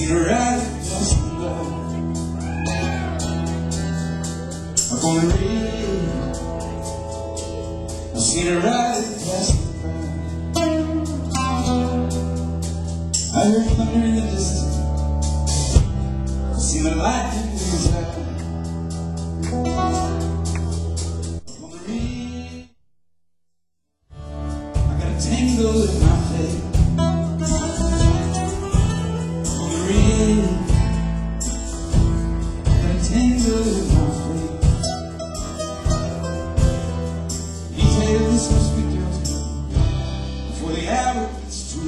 seen her ride across the road up on the ridge. I seen her ride across the road. I heard thunder in the distance. I seen the lightning in his eye. Up on the ridge, I got a tangle in my face. This must be done before the hour gets too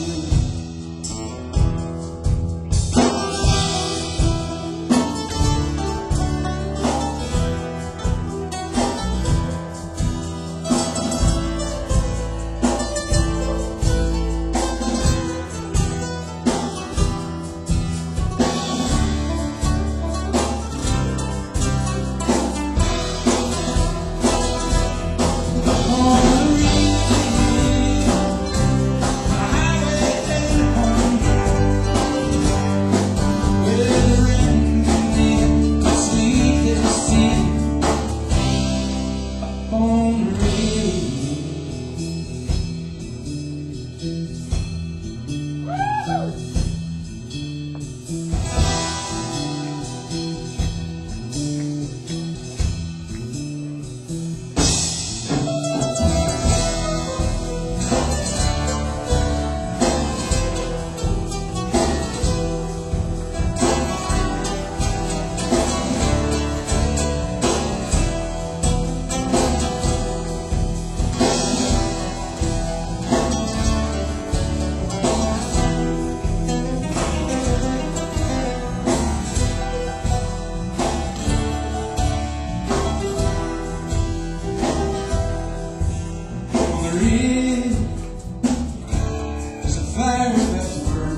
there's a fire about to burn.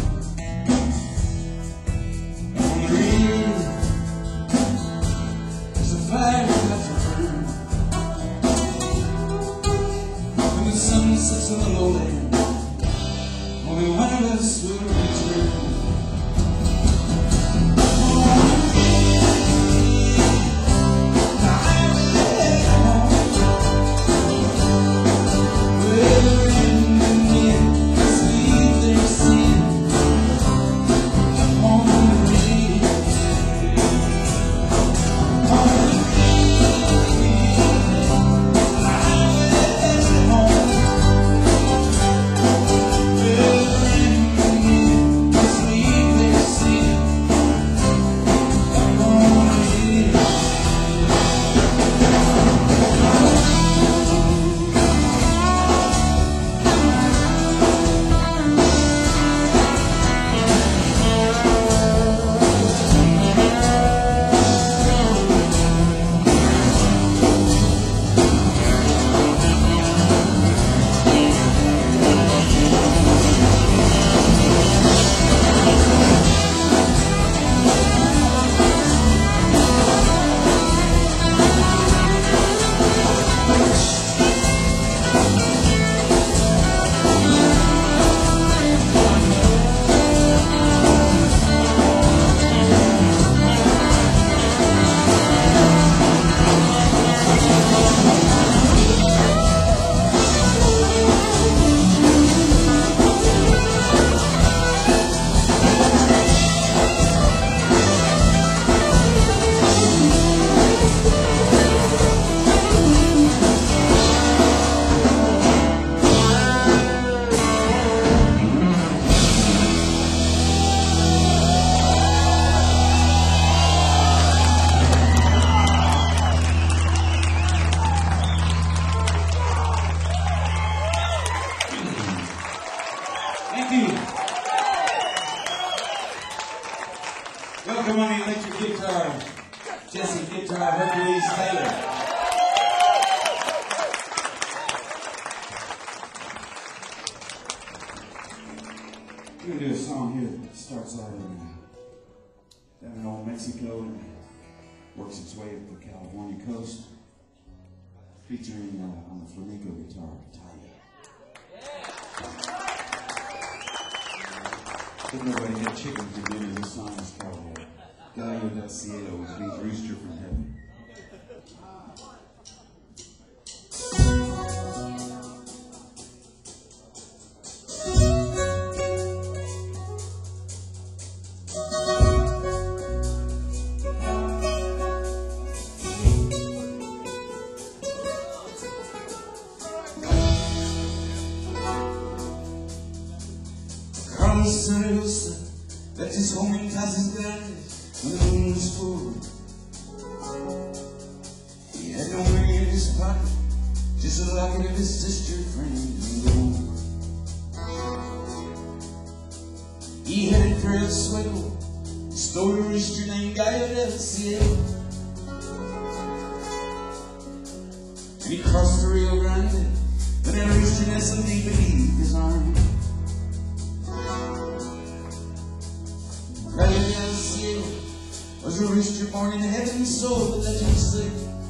On the ridge, there's a fire about to burn. When the sun sets on the lowland, only one of us will return. Thank you. Welcome on the electric guitar, Jesse Guitar, Hercules Taylor. We're going to do a song here that starts out down in old Mexico and works its way up the California coast, featuring on the flamenco guitar, Talia. If nobody had chicken for dinner, this song is called Gallo del Cielo, which means rooster from heaven. Santa left his home in Casas Grandes when the moon was full. He had no money in his pocket, just a locket of his sister framed in gold. He headed for El Suelo, stole a rooster named Gallo del Cielo, and he crossed the Rio Grande, but that rooster nestled deep beneath his arm. Gallo del Cielo was a rooster born in heaven, so the legends say.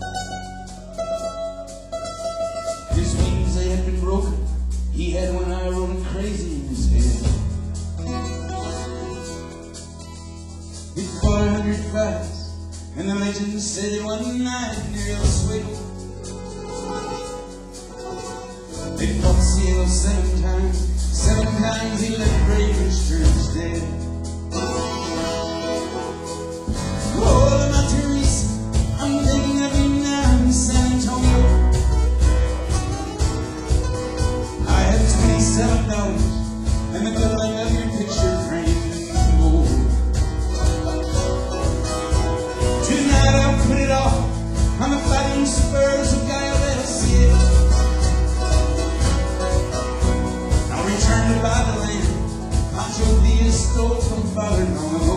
His wings, they had been broken. He had one eye rolling crazy in his head. He fought 100 fights, and the legends say that one night near El Suelo, they fought Cielo 7 times. 7 times he left brave roosters dead. $7 and the color of your picture framed in gold. Tonight I'll put it off on the fighting spurs of Gallo del Cielo. I'll return to buy the land Pancho Diaz stole from father long ago.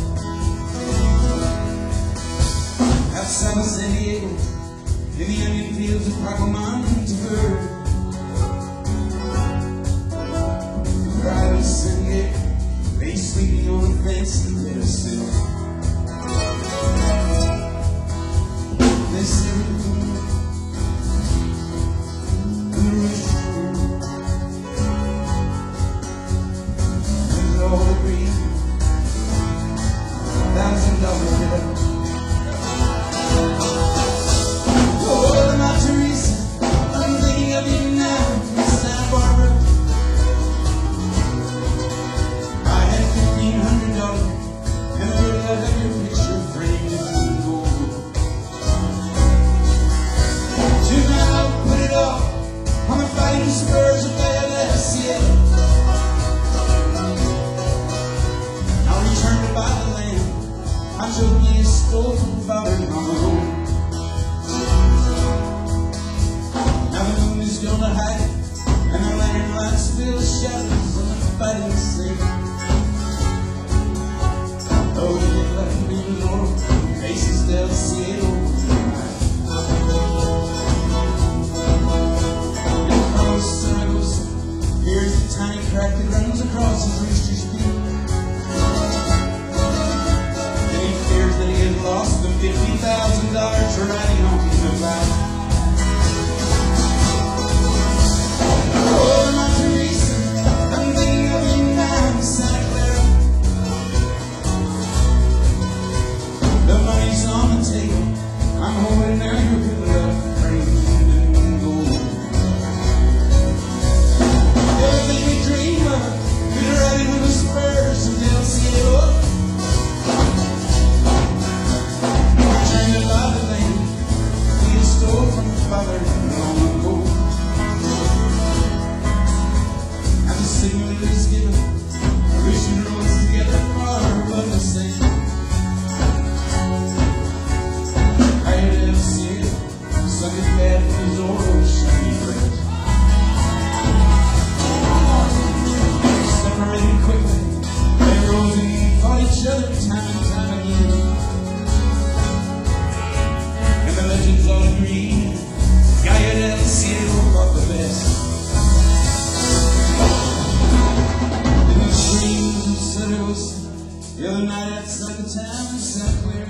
Outside of San Diego, in the onion fields of Paco Monteverde, they sleeping on a fancy little sill. They say and the rooster and all agree $1,000 bill. Oh, my Teresa, I'm thinking of you now, Santa Barbara. And the good love of your picture framed in gold. Tonight I'll put it off on the fighting spurs of Gallo del Cielo. I'll return to buy the land Pancho Diaz stole from father long ago. Now the moon is gonna hide it, and the lantern lights fill shadows on the fighting sea. Oh, you let me know, faces del cielo. And Carlos Zaragoza, here's the tiny crack that runs across his rooster's feet. And he fears that he had lost the $50,000 for riding on the back. Oh, my Teresa, I'm thinking of you now, Santa Clara. The money's on the table, I'm holding out your good luck framed in gold. Everything we dream of, we're riding with the spurs of Del Cielo. Trying to buy the land we stole from the father long ago. And the signal is given, the rooster rolls together far above the sand. Sunday bed with his old shiny breath. Separated quickly, they rose and fought each other time and time again. And the legends all agree, Gallo del Cielo fought the best. In the streams of Zaragoza, the other night outside the town in Santa Clara,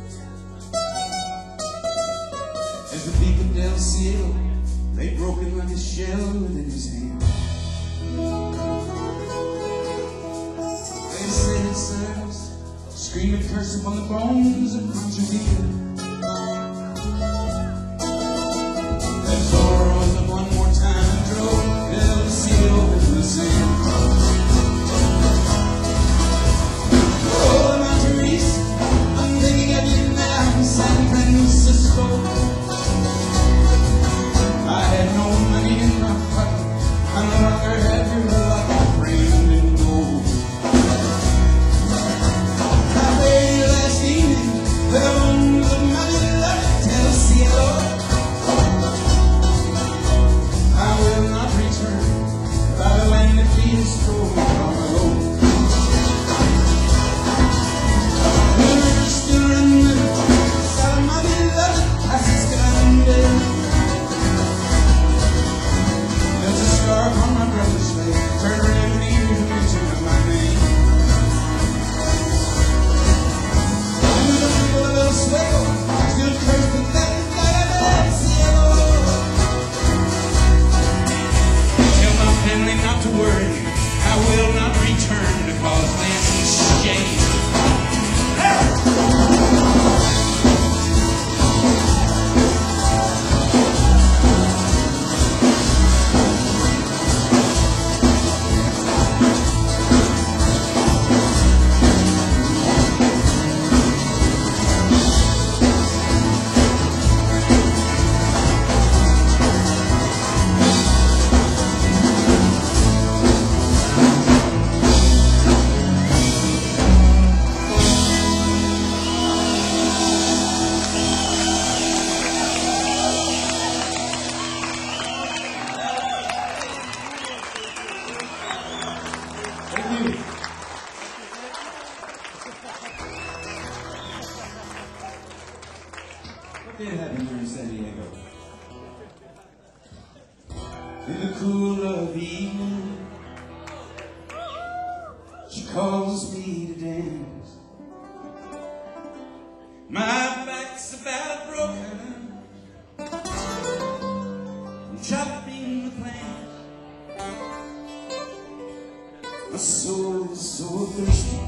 as the beak of Del Cielo lay broken like a shell within his hand. scream and curse upon the bones of creatures here. That door rose up one more time and drove El Cielo into the sand. Oh, Monterey's, I'm thinking of you now in San Francisco. I had no money in my pocket, I no longer had your luck framed in gold. I paid you last evening with the bones of my beloved El Cielo. I will not return by the land that feet is thrown from my home. The river still running beside my beloved Casas Grandes. There's a scar upon my brother's face, turned red when he hears the mention of my name. And the people of El Sueco still curse the death of El Cielo. Tell my family not to worry, I will not return to cause Nancy shame. Thank you. What did happen there in San Diego? In the cool of evening, she calls me to dance. My back's about broken, I'm chopping the plants. My soul is so thirsty,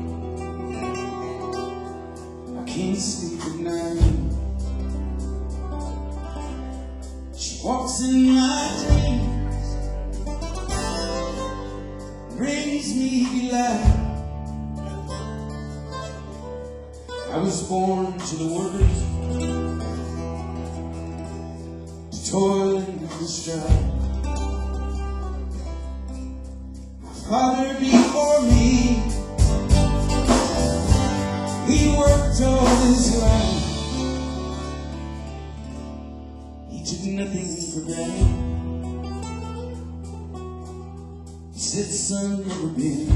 I can't sleep at night. She walks in my dreams, brings me delight. I was born to the workers, to toil and strive. My father before me, he worked all his life. He took nothing for granted. He said, son, never been.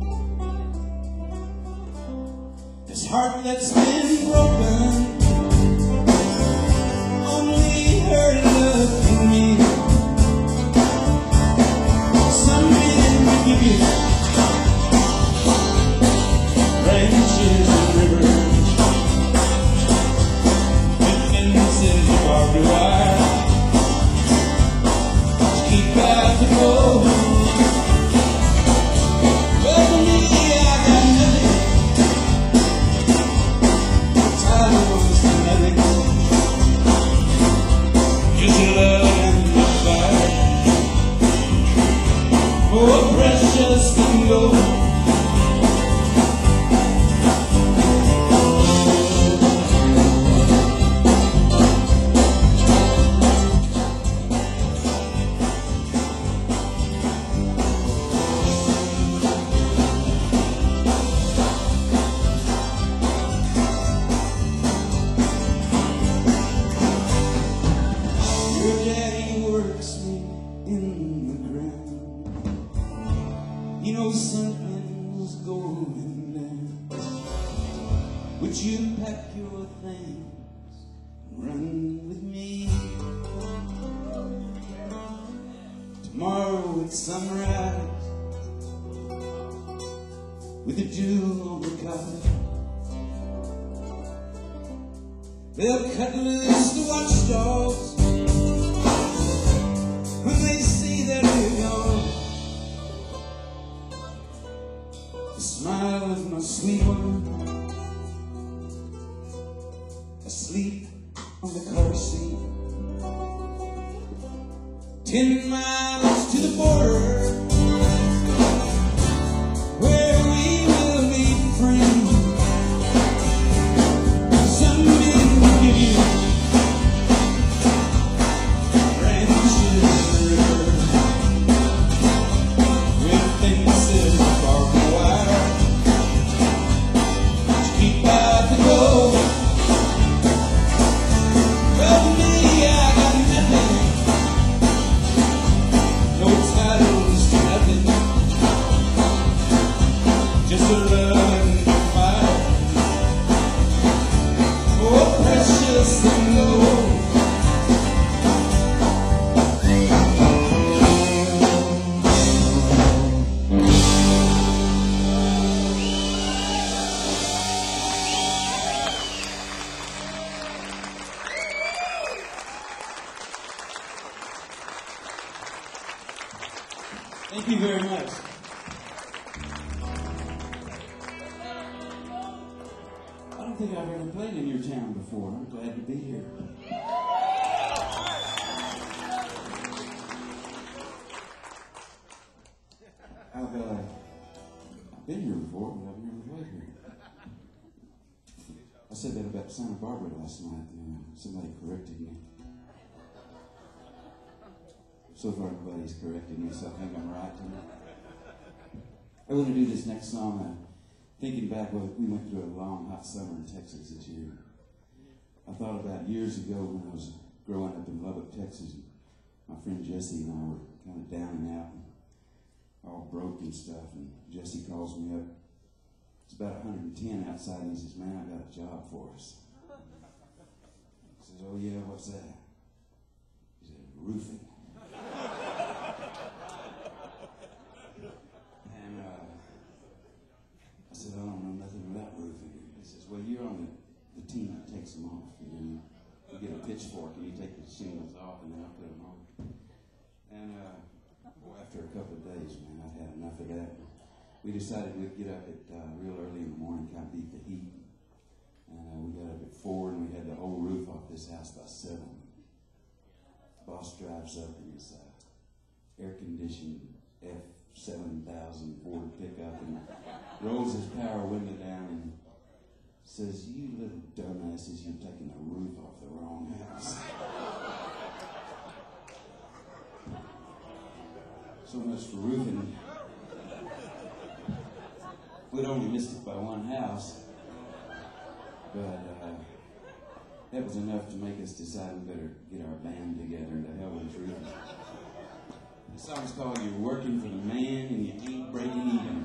This heart that's been broken, only her love can mend. Some men will give you branches and rivers, fences of barbed wire to keep out the cold. But for me, I got nothing. Just love and the fire. Oh, precious can go. Your daddy works me in the ground. You know something's going down. Would you pack your things and run with me? Tomorrow at sunrise, with the dew on the cotton, they'll cut loose the watchdogs. When they see that we're gone, the smile smile of my sweet one, asleep on the car seat. 10 miles to the border, where we will meet friends. Some men will give you branches with fences of barbed wire to keep out the cold. But me, I got nothing. No titles, nothing. Just a love and a fire. Oh, precious and low. Thank you very much. I don't think I've ever played in your town before. I'm glad to be here. I've been here before, but I've never played here. I said that about Santa Barbara last night. Somebody corrected me. So far, nobody's corrected me, so I think I'm right. I want to do this next song. Thinking back, we went through a long, hot summer in Texas this year. I thought about years ago when I was growing up in Lubbock, Texas. My friend Jesse and I were kind of down and out, and all broke and stuff. And Jesse calls me up. It's about 110 outside, and he says, "Man, I got a job for us." I says, "Oh yeah, what's that?" He said, "Roofing." And I said, "I don't know nothing about roofing." He says, "Well, you're on the team that takes them off. You get a pitchfork and you take the shingles off, and then I'll put them on." And after a couple of days, man, I'd had enough of that. We decided we'd get up at real early in the morning, kind of beat the heat. And we got up at 4, and we had the whole roof off this house by 7. Boss drives up in his air-conditioned F7000 Ford pickup and rolls his power window down and says, "You little dumbasses, you're taking the roof off the wrong house." So much for roofing. We'd only missed it by one house, but that was enough to make us decide we better get our band together and to hell with roofing. The song's called "You're Working for the Man and You Ain't Breaking Even."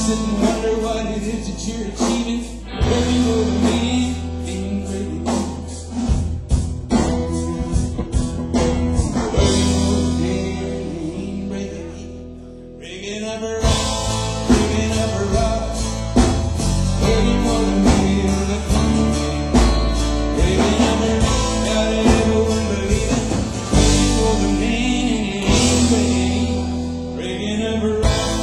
sit and wonder what it is that you're achieving. Working for the meaning ain't really working for the meaning ain't really rigging up a rock, rigging up a rock. Working for the meaning of the country, rigging up a rock. Got everyone believing. Working for the meaning ain't really rigging up a rock.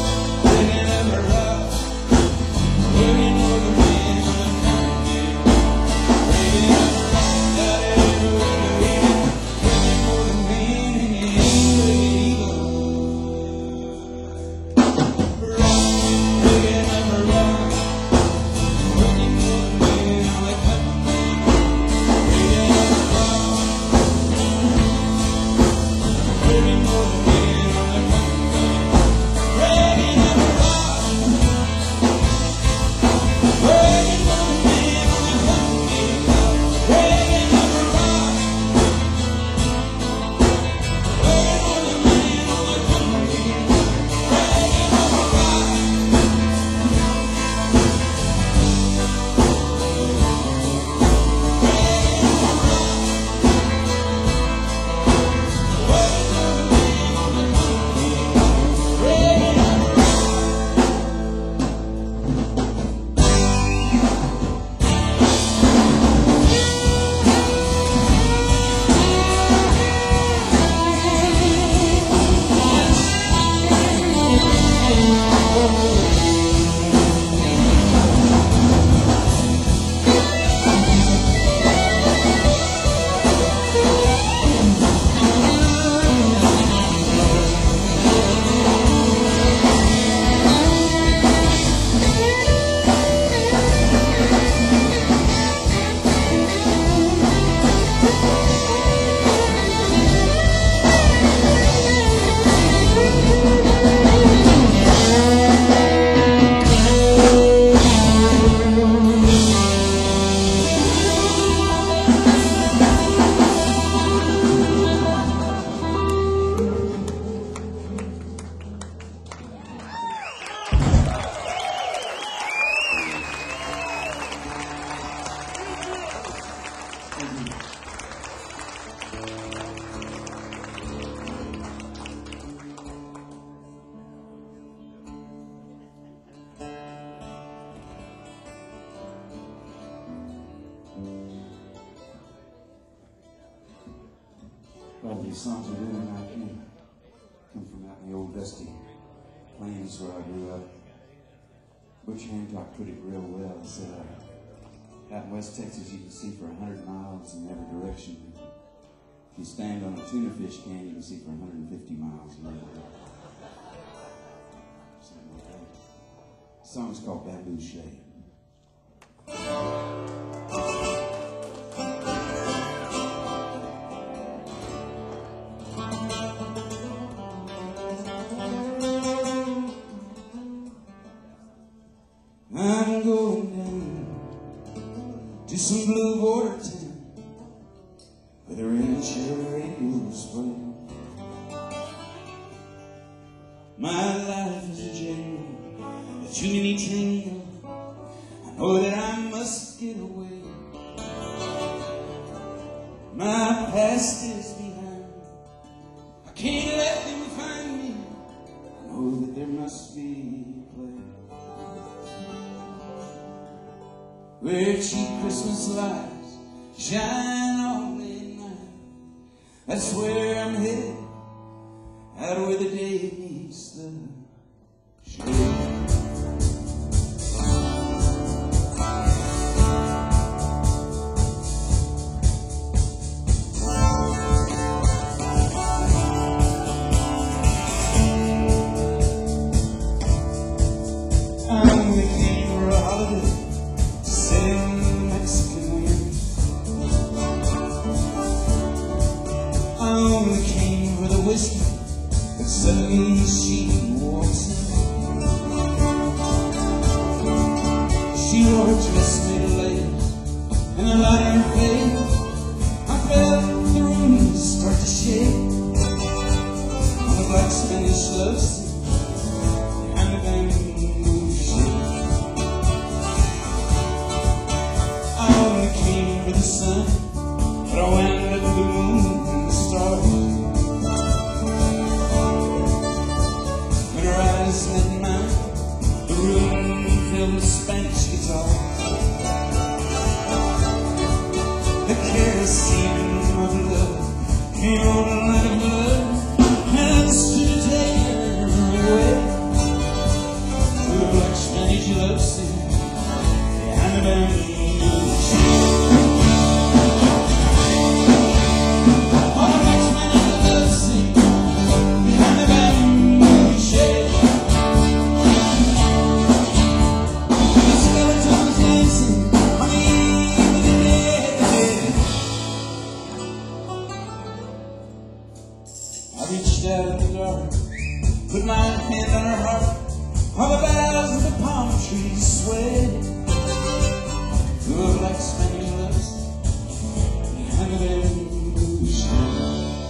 All these songs are doing I can come from out in the old dusty plains where I grew up. Butch Hancock put it real well. He said, out in West Texas you can see for 100 miles in every direction. If you stand on a tuna fish can, you can see for 150 miles in every direction. Something like that. The song's called Bamboo Shade. I'm going down to some blue border town where the rancher radio's playing. My life is a jingle, too many tango. I know that I must get away. My past is behind. I can't let them find me. I know that there must be a place where cheap Christmas lights shine all midnight. That's where I'm headed, out where the day meets the shade. I only came for a holiday to sit in the Mexican wind. I only came for the whiskey, but suddenly she walks in. She wore a dress made of layers and a light in her face. I felt the room start to shake on the black Spanish love scene behind the bamboo shade. Spanish guitar. The kerosene of love came on like a blood, and stood to take her away to a black Spanish love scene behind the bamboo tree. On a black Spanish love scene behind the bamboo shade. The skeletons dancing on the evening dead. I reached out in the dark, put my hand on her heart, while the boughs of the palm trees swayed to a black Spanish love behind the bamboo shade.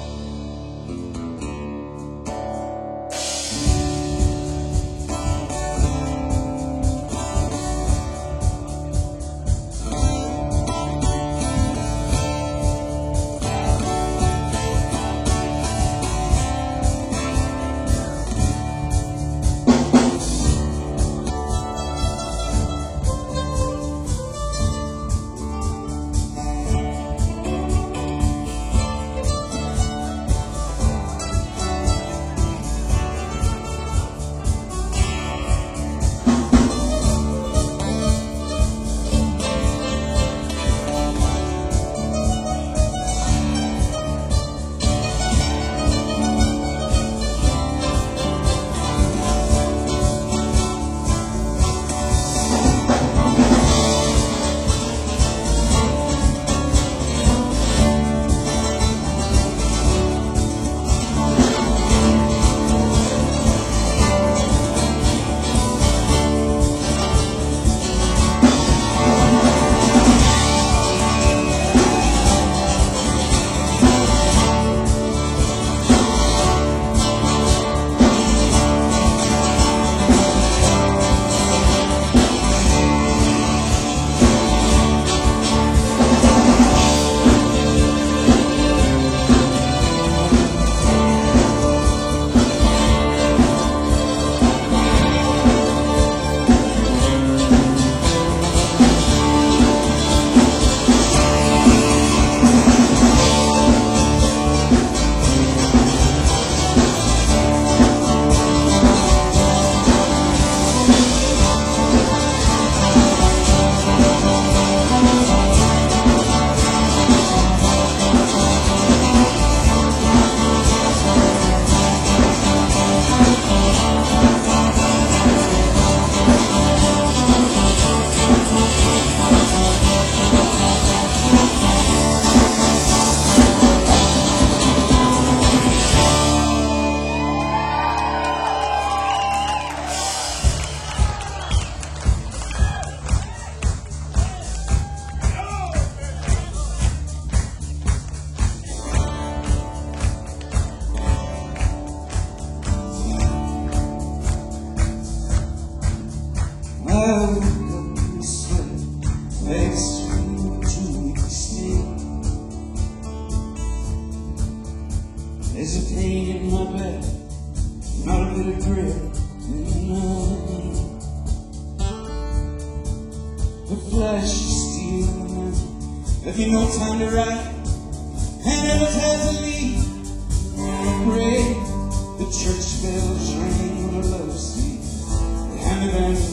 I woke up and slept, legs to extinct. There's a pain in my back, not a bit of grip in none. The flash of steel in the night left me no time to write, and never time to leave or pray. The church bells ring on a love scene behind the bamboo.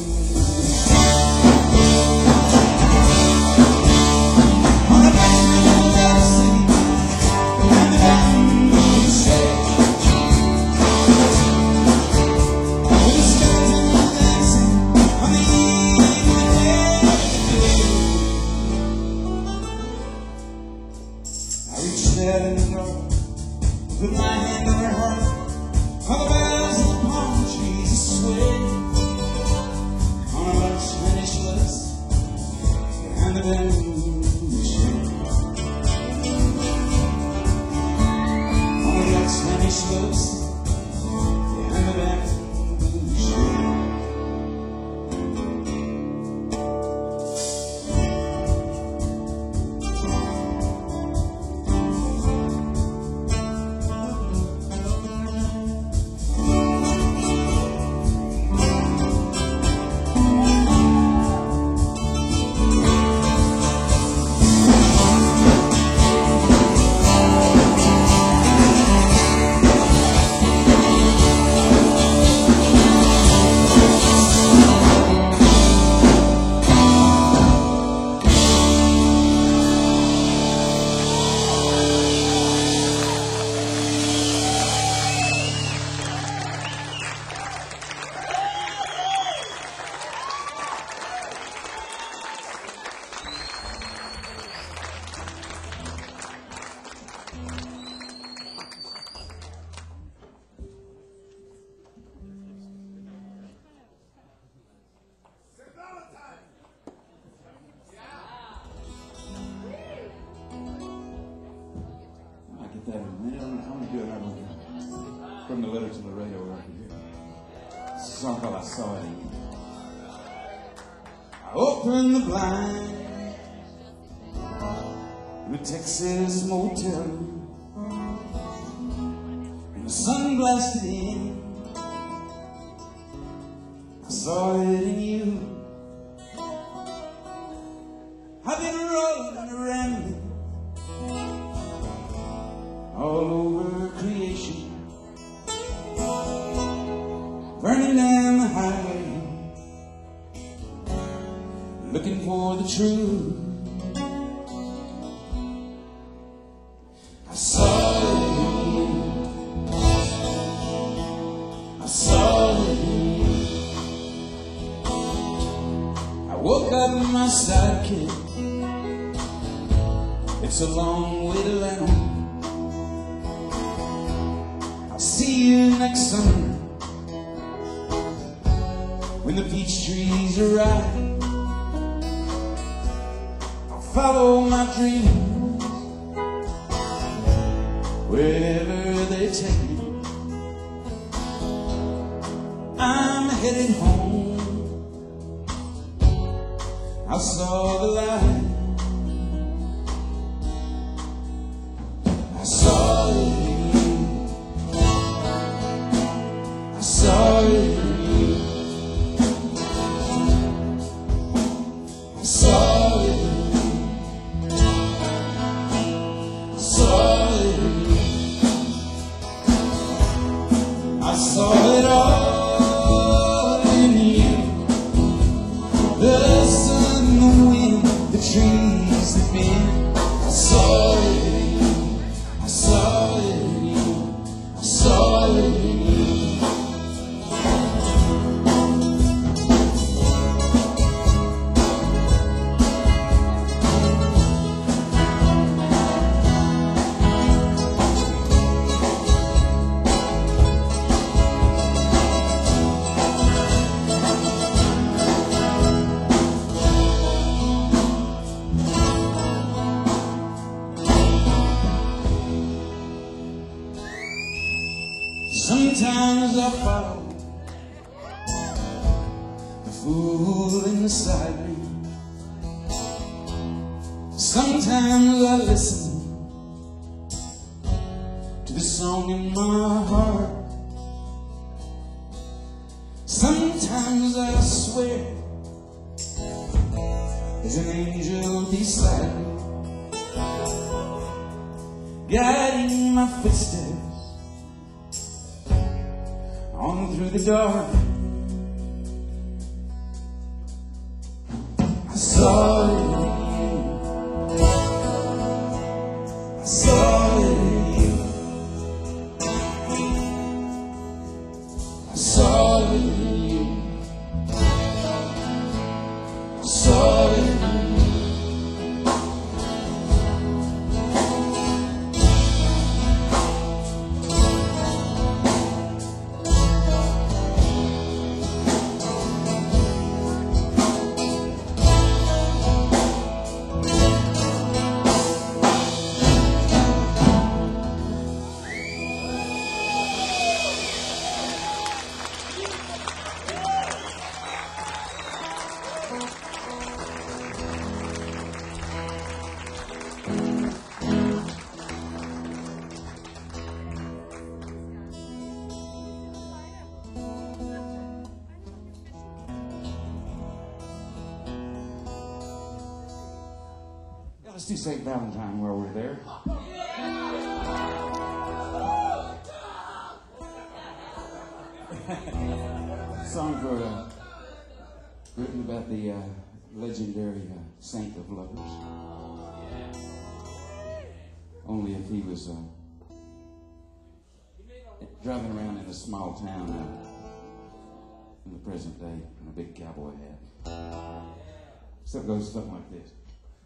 Out in the dark, put my hand on her heart, all the bells Judge Laredo right here. It's a song called I Saw It in You. I opened the blind in a Texas motel room, and the sun blasted in. I saw it in you. I've been rolling around all over creation, burning down the highway, looking for the truth. I saw it in you. I saw it in you. I woke up my sidekick. It's a long way to land. I'll see you next summer when the peach trees are ripe. I'll follow my dreams wherever they take me. I'm headed home. I saw the light. I saw it in you. I saw it in you. I saw it in you. I saw it in you. I saw it all in you. The sun, the wind, the trees, the men. I saw it in you. I saw it in you. I saw it in you. Sometimes I follow the fool in the side lane. Sometimes I listen to the song in my heart. Sometimes I swear there's an angel beside me, guiding my footsteps on through the dark. I saw it in you. I saw it in you. I saw it in you. I saw it in you. Let's do St. Valentine while we're there. Song written about the legendary saint of lovers. Only if he was driving around in a small town in the present day in a big cowboy hat. So it goes something like this.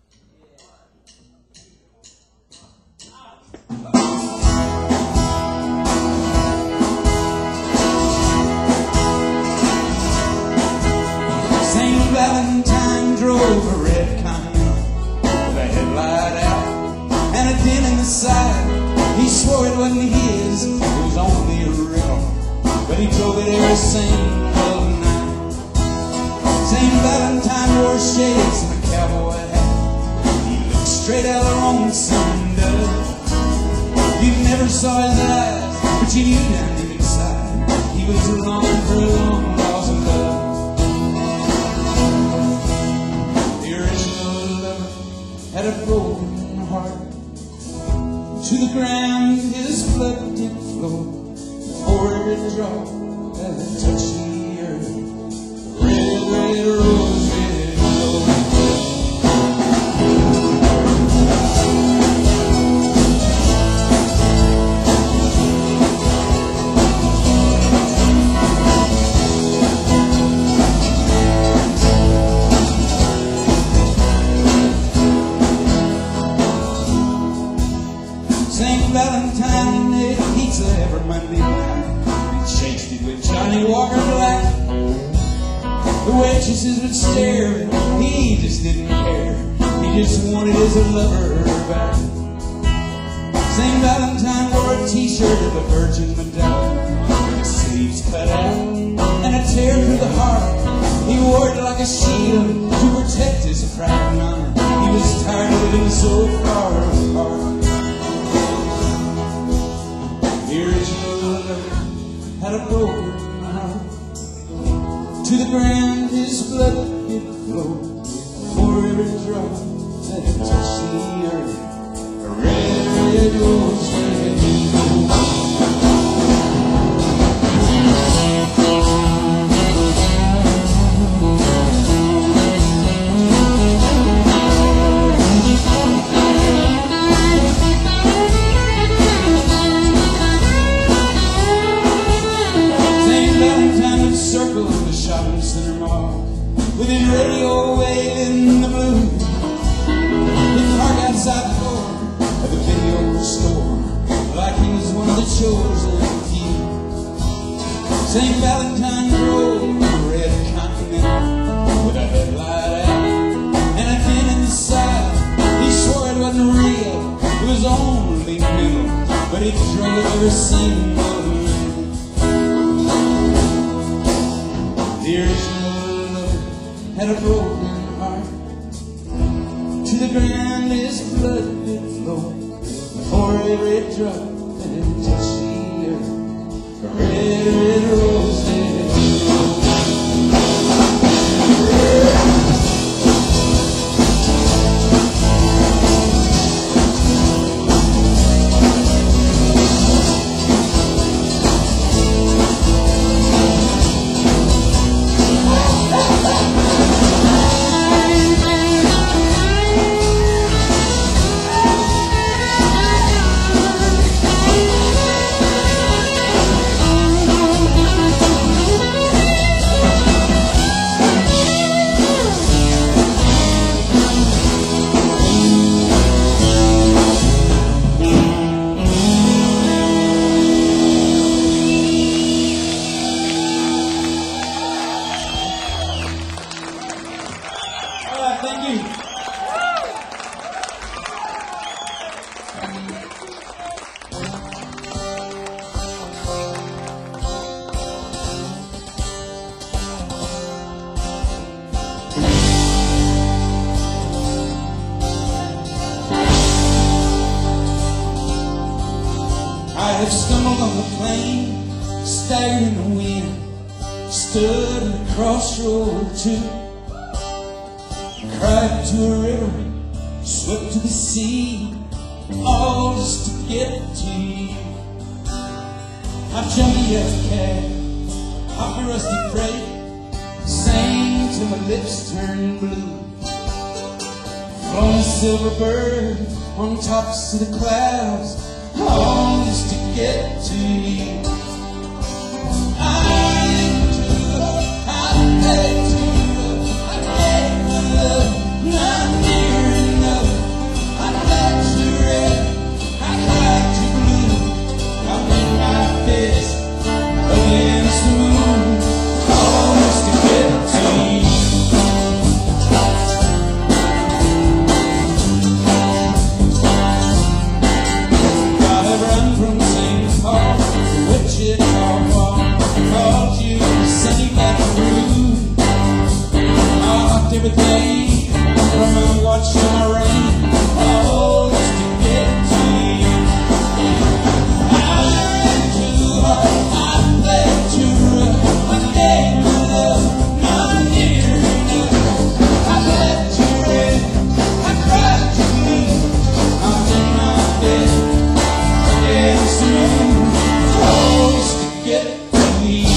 St. Valentine drove a red Continental with a headlight out and a dent in the side. He swore it wasn't his, it was only a rental. there same of night. St. Valentine wore shades and a cowboy hat. He looked straight out of the wrong sun dove. You never saw his eyes, but you knew down deep inside he was longing for a long lost love. The original lover had a broken heart. To the ground his blood did flow. For every drop that touched the earth, red, red rose, red glow. St. Valentine ate pizza every Monday night. He chased it with Johnny Walker Black. The waitresses would stare, and he just didn't care. He just wanted his lover back. St. Valentine wore a t-shirt of the Virgin Madonna, with the sleeves cut out and a tear through the heart. He wore it like a shield to protect his pride and honor. He was tired of living so far apart. The original lover had a broken heart. To the ground his blood did flow. For every drop that touched the earth, a red, red rose, red glow. Circle in the shopping center mall, with his radio waving the blues. He'd park outside the door of the video store, like he was one of the chosen few. St. Valentine drove a red Continental with a headlight out and a dent in the side. He swore it wasn't real, it was only mental, but he drove it every single night. The original lover had a broken heart. To the ground his blood did flow. For every drop that had touched the earth, a red, red rose did glow. Thank you. I have stumbled on the plain, staggered in the wind, stood in the crossroad too. Cried to a river, swept to the sea, all just to get to you. I've jumped a yellow cab, hopped a rusty freight, sang till my lips turned blue. Flown a silver bird on tops of the clouds, all just to get to you. I need to love, I need to love, I need to love. Not near enough. I like you red, I like you blue. I beat my fist against the moon, all just to get to you. Gotta run from St. Paul to everything from my watch to my ring, all just to get to you. I ran too hard, I played too rough, I gave my love not near enough. I left you red, I cried to you, I'm in my bed against the moon, all just to get to you.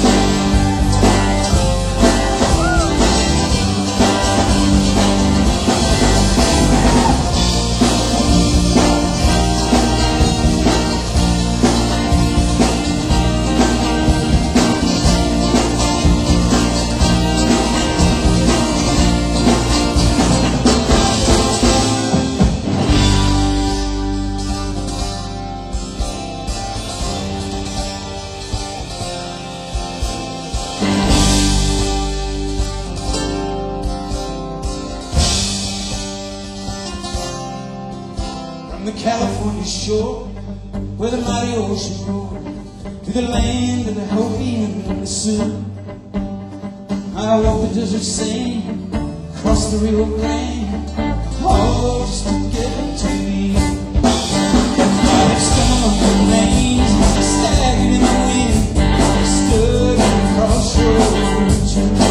From the California shore, where the mighty ocean roared, to the land of the Hopi and the Sioux, I walked the desert sand, crossed the Rio Grande, all just to get to you. I have stumbled the lanes, staggered in the wind, stood at a crossroads,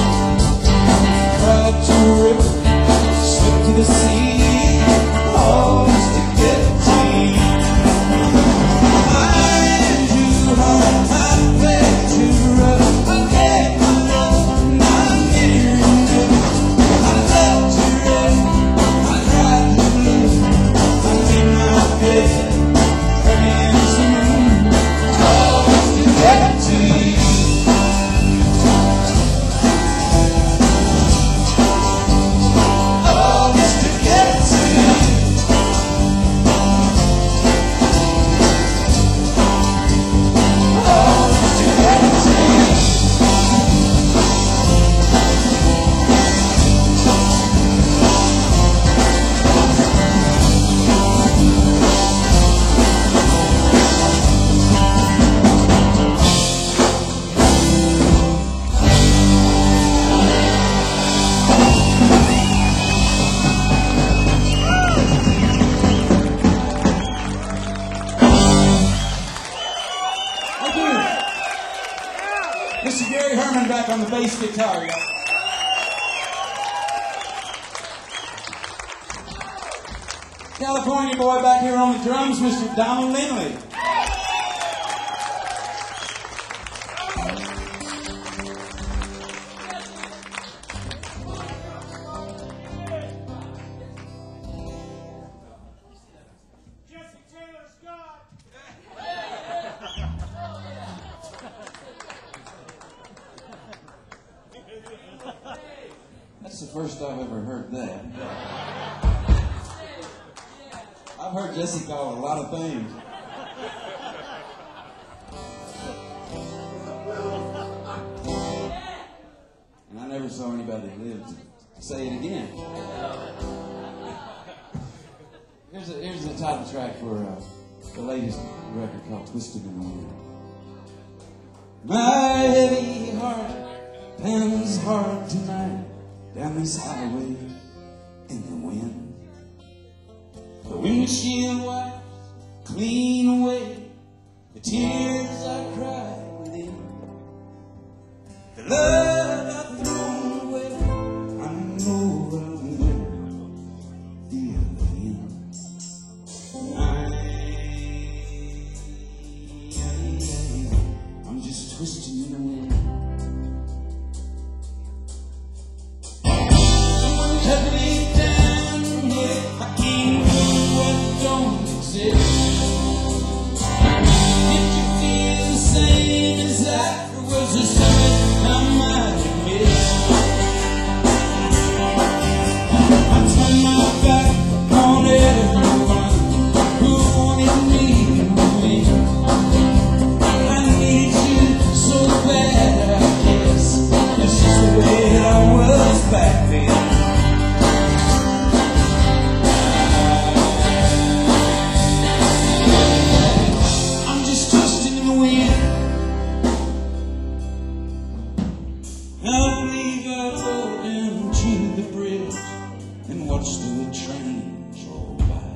cried to a river, slipped to the sea, all just to get to you. I ran too hard, I played too rough, I gave my love not near enough. I loved you red, I cried you blue, I'm in my bed against the moon, all just to get to you. All just to get to you. All just to get to you. Thank you. Mr. Gary Herman back on the bass guitar, y'all. California boy back here on the drums, Mr. Donald Lindley. That's the first I've ever heard that. I've heard Jesse call a lot of things. And I never saw anybody live to say it again. Here's the title track for the latest record called Twisted in the Wind. My heavy heart pounds hard tonight down this highway in the wind. The windshield wipes clean away the tears I cried within. The love I've thrown away, I know I'll never feel again. I'm just twisting in the wind. Cut me down, yeah, I can't do what don't exist. If you feel the same as I was, the something I might have missed. I turned my back on everyone who wanted me to win. I need you so bad, I guess that's just the way I was back then. watch the trains roll by.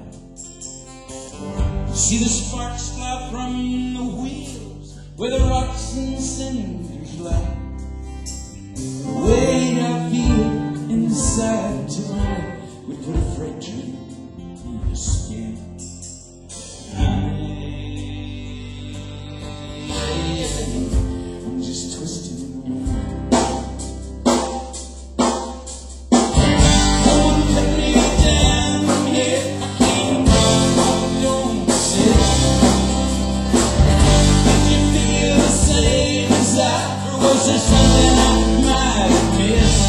See the sparks fly from the wheels where the rocks and cinders lie. The weight I feel inside tonight would put a freight train in your skin. I'm just twisting in the wind. Was there something I might have missed?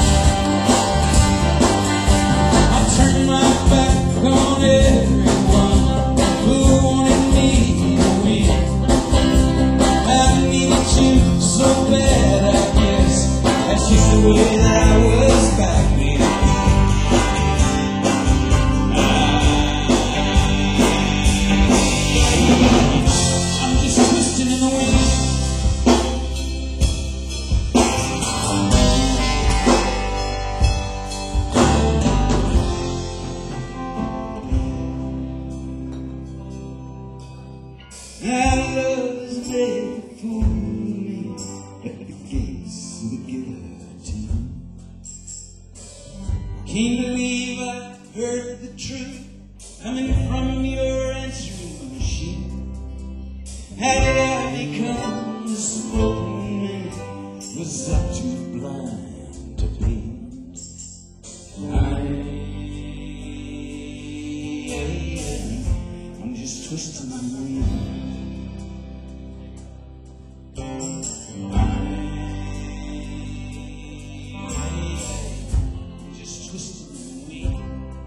I turned my back on everyone who wanted me to win. I needed you so bad, I guess that's just the way that I was back then. I'm just twisting in the wind. Our love is made for me at the gates of the guillotine. Can't believe I heard the truth coming from your answering machine. How did I become this broken man? Was I too blind to bleed? I'm just twisting my wind. Just twisting my wind.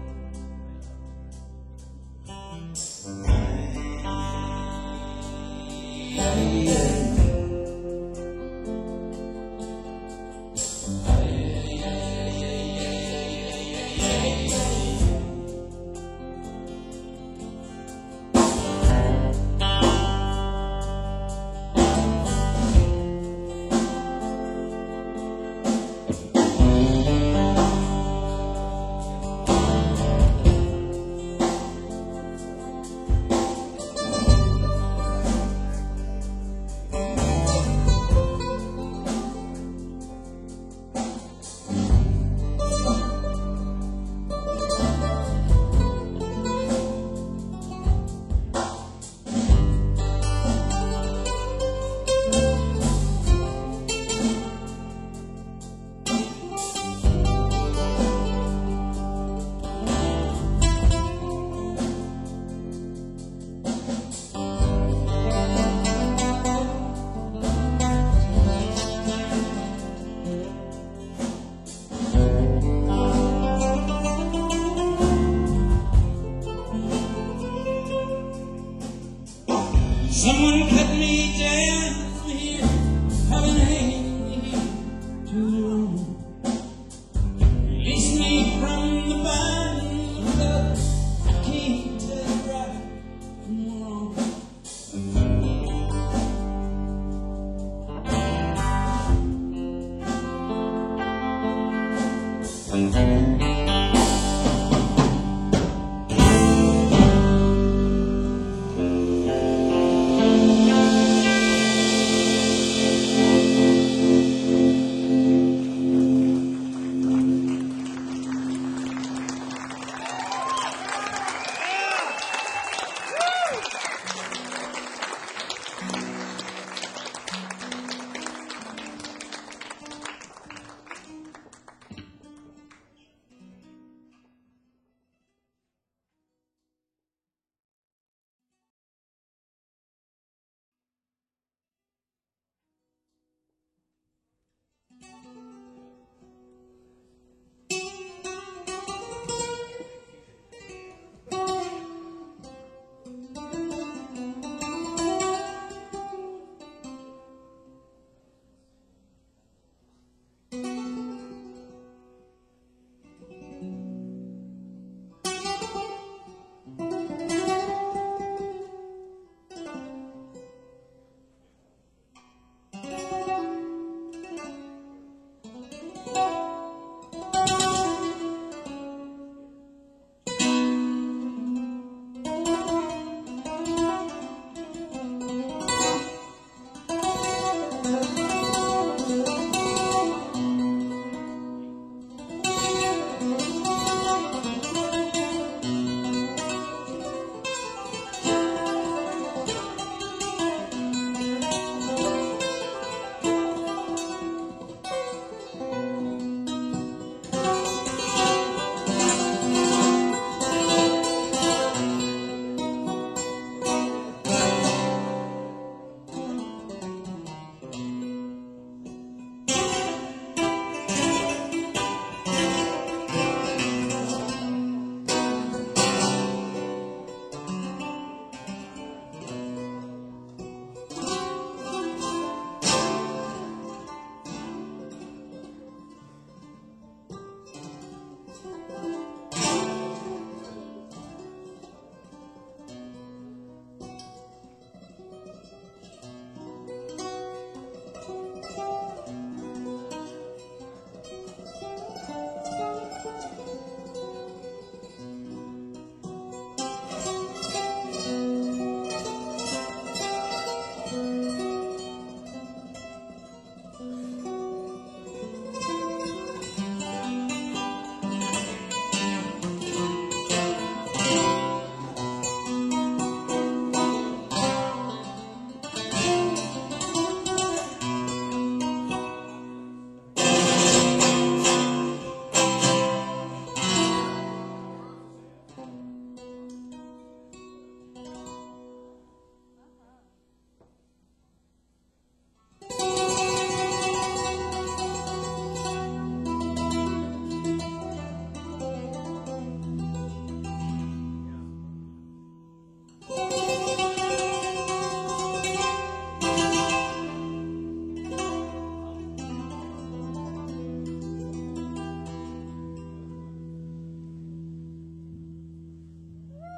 Someone cut me down here, I've been hanging here too long. Release me from the binding of love, I can't tell right from wrong.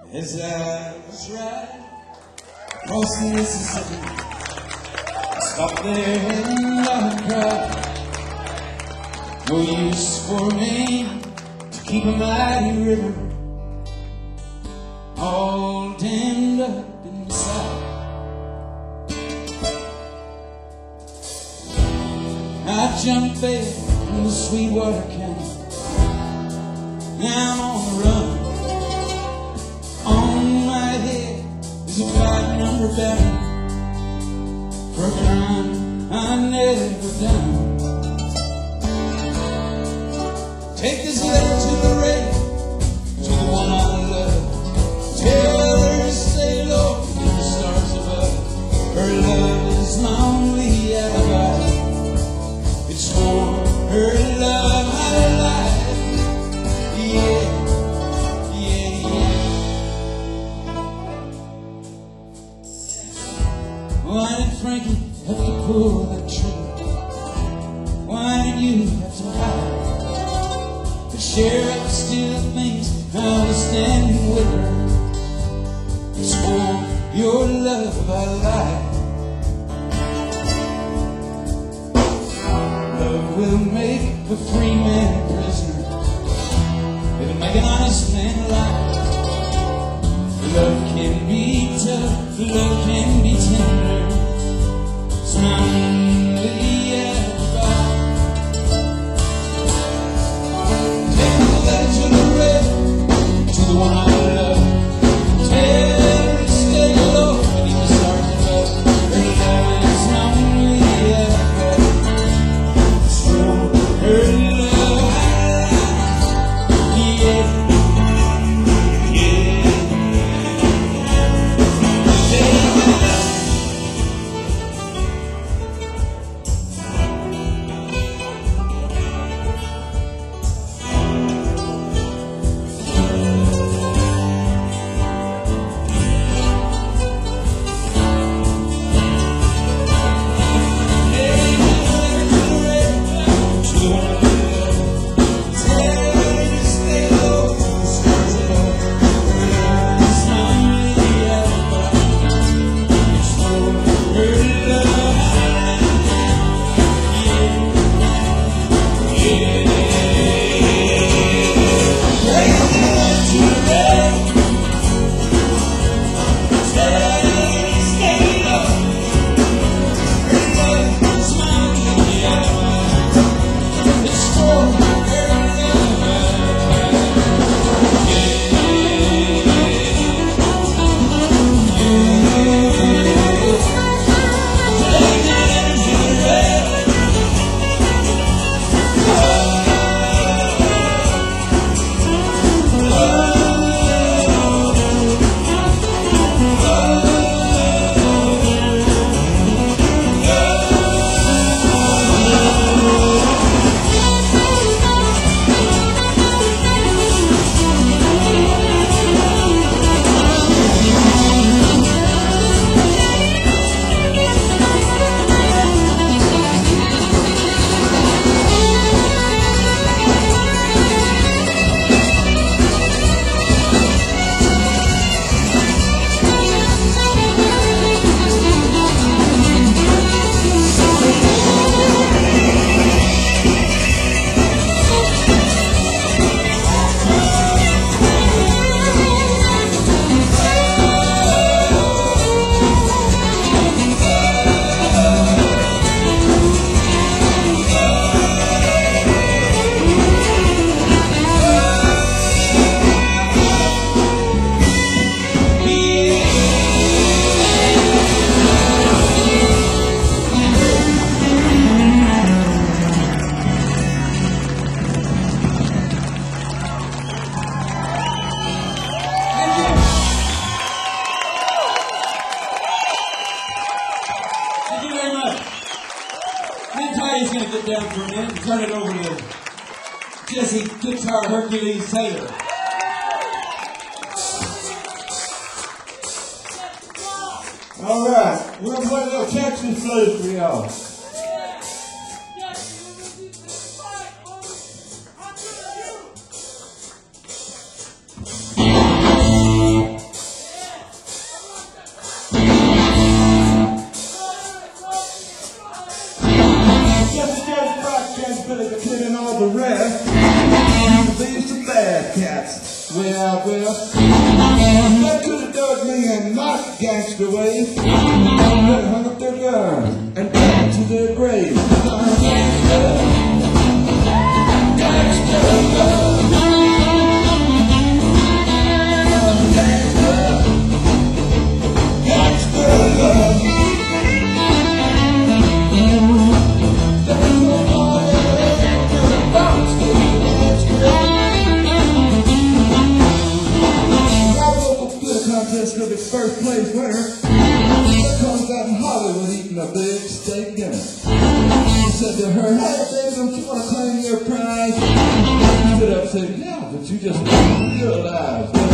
As I was riding across the Mississippi, I stopped there and I cried. No use for me to keep a mighty river all dammed up inside. I jumped there in the Sweetwater County. Now I'm on the run. On my head is a 5-number bounty for a crime I never done. Take this letter to the red, to the one I love. Tell her to stay low to the stars above. Her love is my only alibi. It's for her love I lied. Yeah. Why did Frankie have to pull that trigger? Why did you have to hide? The sheriff still thinks I was standing with her. It's for your love I lied. Love will make a free man a prisoner. It'll make an honest man lie. Love can be tough, love can be tender. It's my only alibi. Take the letter to the red, to the one I love. Tell her to stay low beneath the stars above. Her love is my only alibi. It's for her love I lied. Yeah. He's going to get down for a minute and turn it over to Jesse Guitar Hercules Taylor. All right, we're going to play a little Texas blues for y'all. out west. They could have dug me in my gangster ways. They hung up their guns and gone to their graves. First place winner comes out in Hollywood eating a big steak dinner. He said to her, "Hey baby, don't you want to claim your prize?" She stood up and said, "Yeah, but you just realize that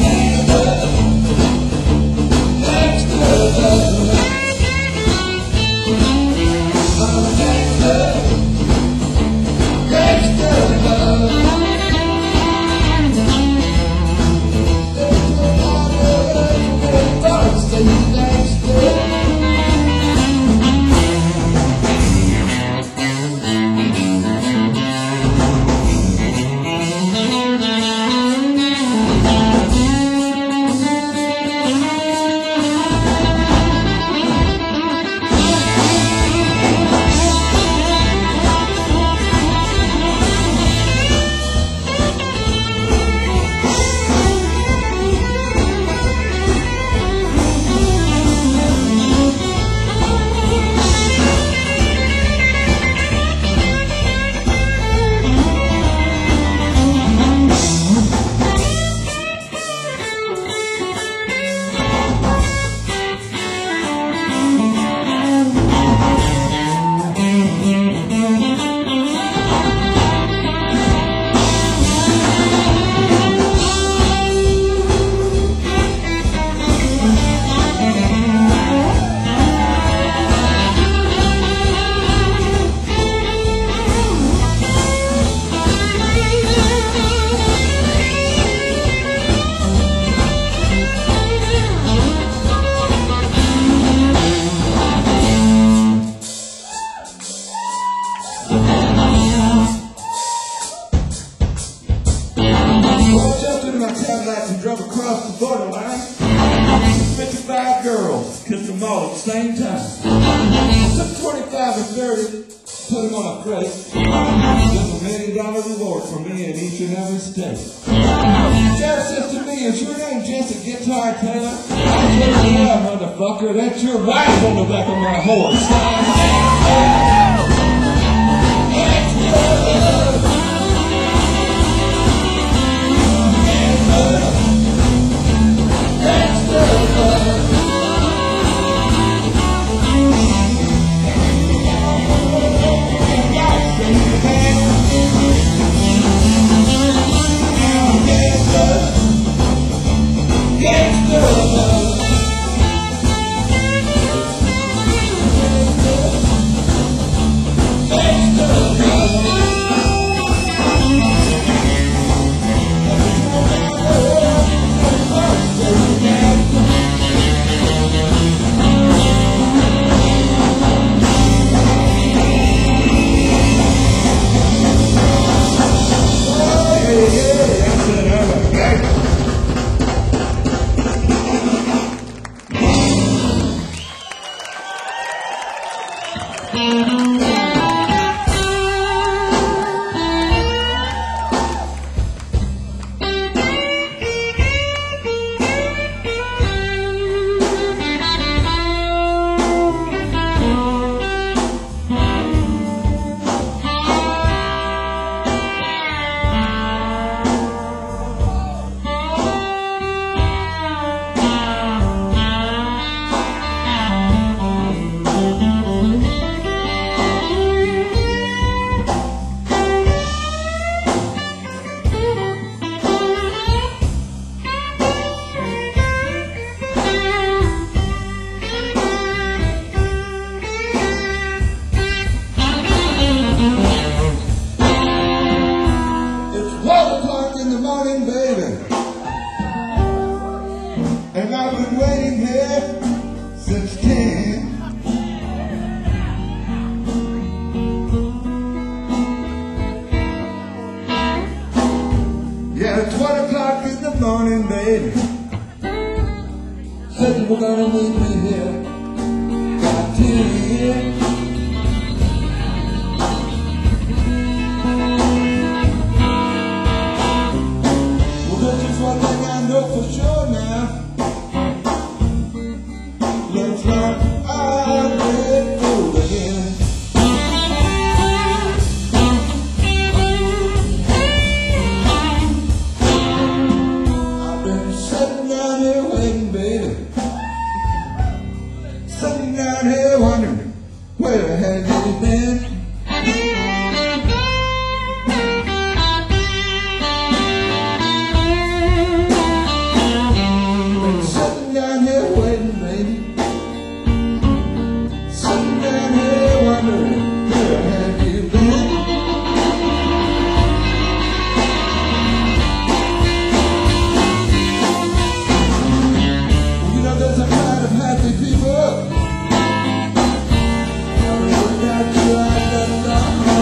and drove across the borderline. 55 girls, kissed them all at the same time. Took 25 or 30, put them on a crate. There's $1 million reward for me in each and every state. Jeff says to me, "Is your name Jesse Guitar Taylor?" I said, "Yeah, motherfucker, that's your wife on the back of my horse." baby. Said you were gonna meet me here. Got to here. Well, there's just one thing I know for sure now. Looks like I'll get fooled again. I've been sitting down here waiting, baby. Sitting down here wondering, where have you been? Been sitting down here waiting, baby. Sitting down here wondering, where have you been? You know there's a kind of happy people. Coming without you, I got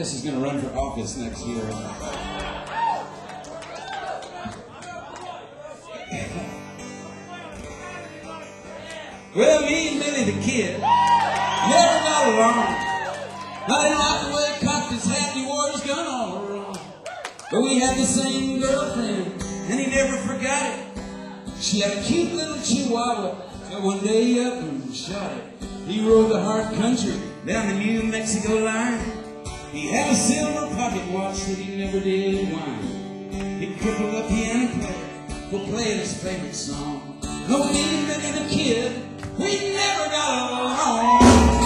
Jesse's going to run for office next year. Well, me and Billy the Kid never got along. I didn't like the way he cocked his hat, he wore his gun all around. But we had the same girlfriend, and he never forgot it. She had a cute little chihuahua, so one day he up and shot it. He rode the hard country down the New Mexico line. He had a silver pocket watch that he never did wind. He crippled a piano player for playing his favorite song. No, me and Billy the Kid, we never got along.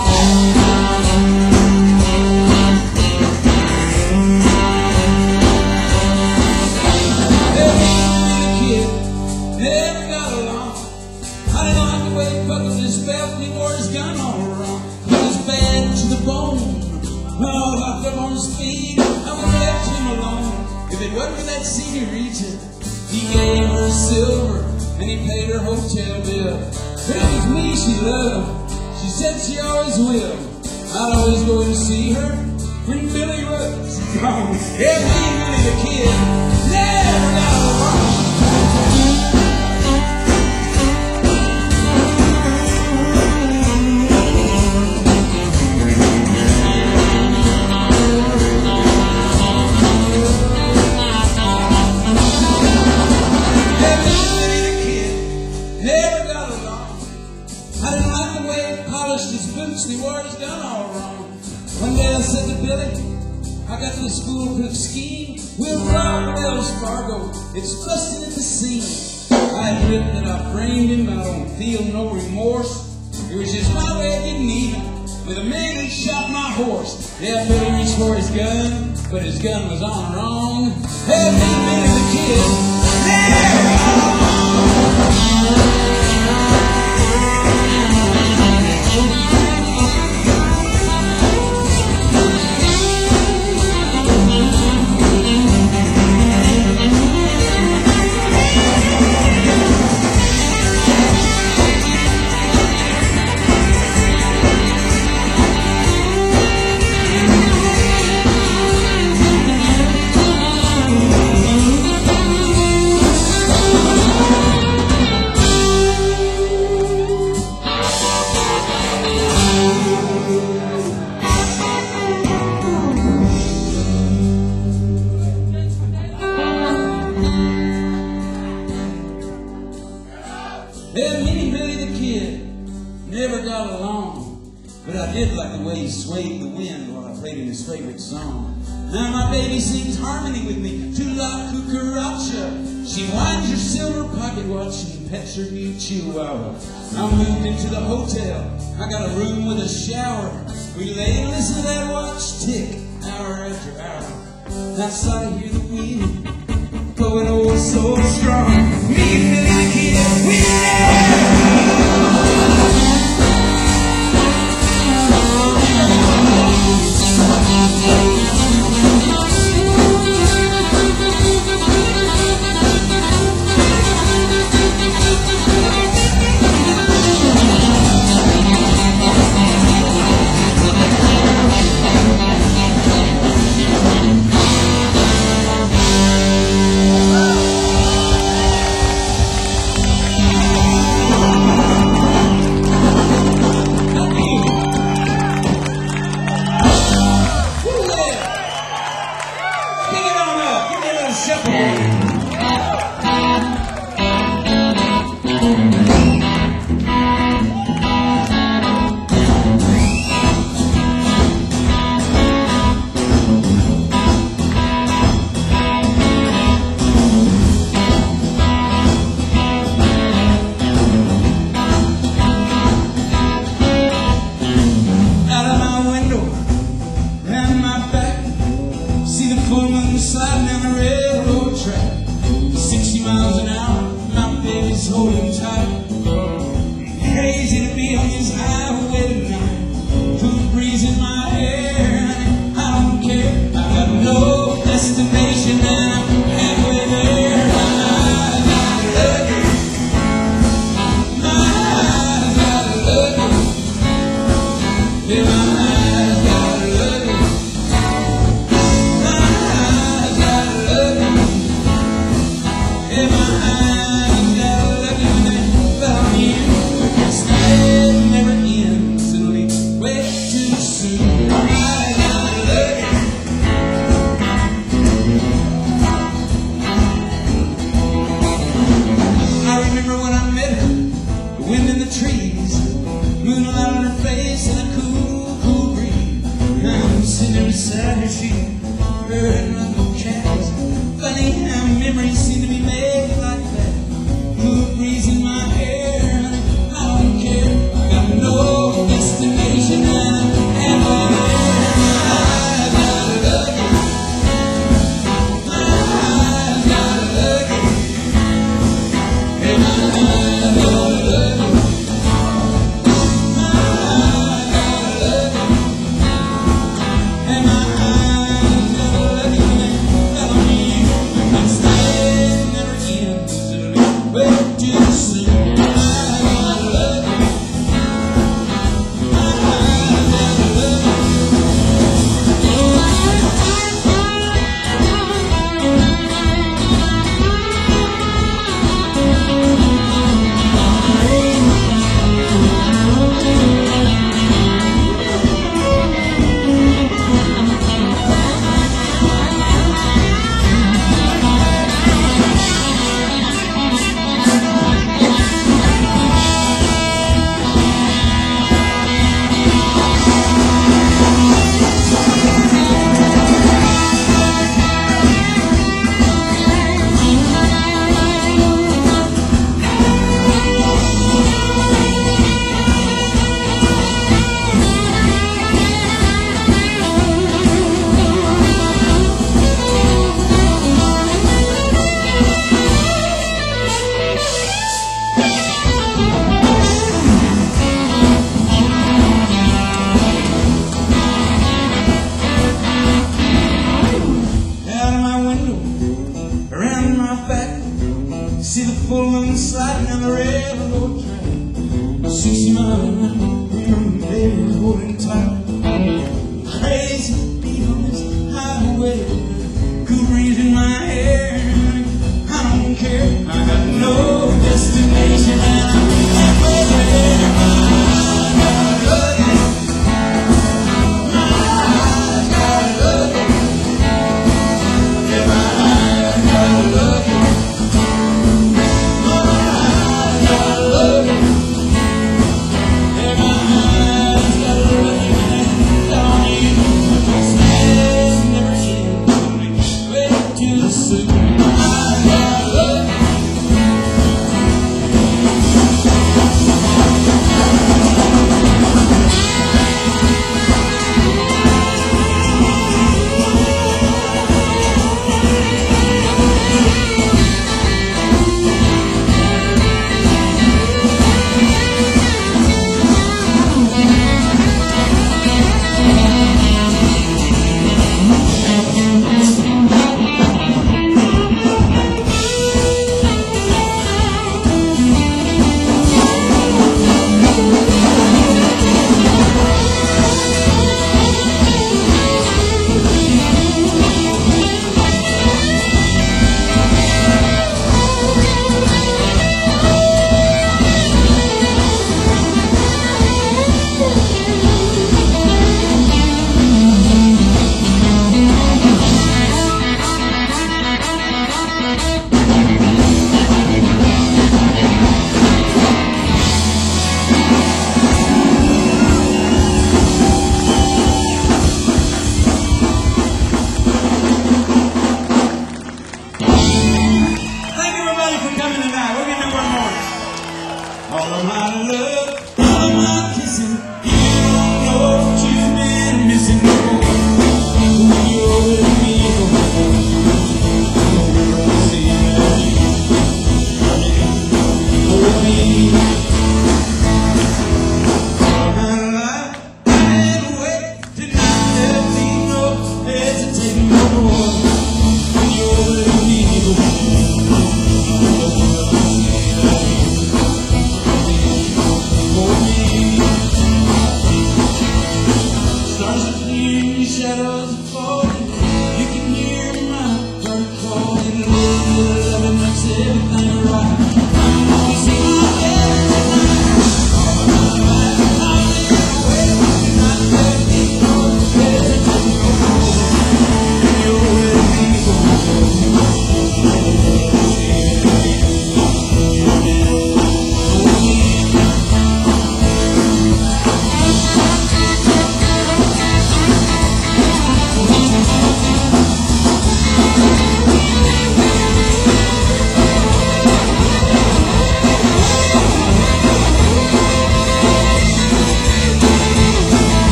Never got along. I didn't like the way he buckled his belt and he wore his gun all around. He was bad to the bone. Oh, locked up on his feet. I would have left him alone if it wasn't for that senorita. He gave her silver and he paid her hotel bill. But it was me she loved. She said she always will. I'd always go and see her when Billy was gone. Yeah, me and Billy the Kid never got along. He wore his gun all wrong. One day I said to Billy, I got this foolproof scheme. We'll rob Wells Fargo. It's busted at the seams. I admit that I framed him. I don't feel no remorse. It was just my way of getting even with a man who shot my horse. Yeah, Billy reached for his gun, but his gun was on wrong. Hey, Billy the Kid, yeah! Yeah, me and Billy the Kid never got along, but I did like the way he swayed the wind while I played him his favorite song. Now my baby sings harmony with me to La Cucaracha. She winds her silver pocket watch and pets her new chihuahua. I moved into the hotel. I got a room with a shower. We lay and listen to that watch tick hour after hour. Outside I hear the wind going oh so strong. Me and Billy the Kid, we never. Sliding down the railroad track, 60 miles an hour, my baby's holding tight. Crazy to be on this highway tonight, cool breeze in my hair, I don't care. I got no destination and I'm halfway there. My eyes got lucky, my eyes got lucky, yeah, my eyes got lucky. burn like a cat. Funny how memories seem to be made like that. Cool breeze in my hair, honey, I don't care. I got no destination and I'm I got lucky. My eyes got lucky. And my eyes got lucky. My eyes got lucky. And my eyes got lucky. Fell on me. I'm staying never ends. Way too soon. My eyes got lucky. My eyes got lucky. Out of my window, around my back, see the full moon sliding down the railroad track. 60 miles an hour, baby, holding tight. Crazy beat on this highway, cool breeze in my hair. I don't care, I got no destination and I'm everywhere. My eyes got lucky. My eyes got lucky. Yeah, my eyes got lucky. My eyes got lucky.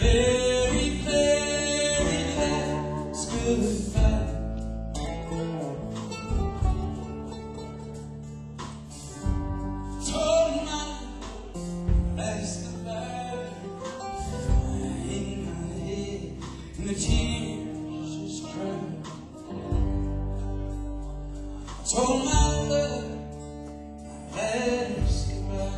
very, very last goodbye. Told my last goodbye in my head, and the tears just cried. Told my love last goodbye.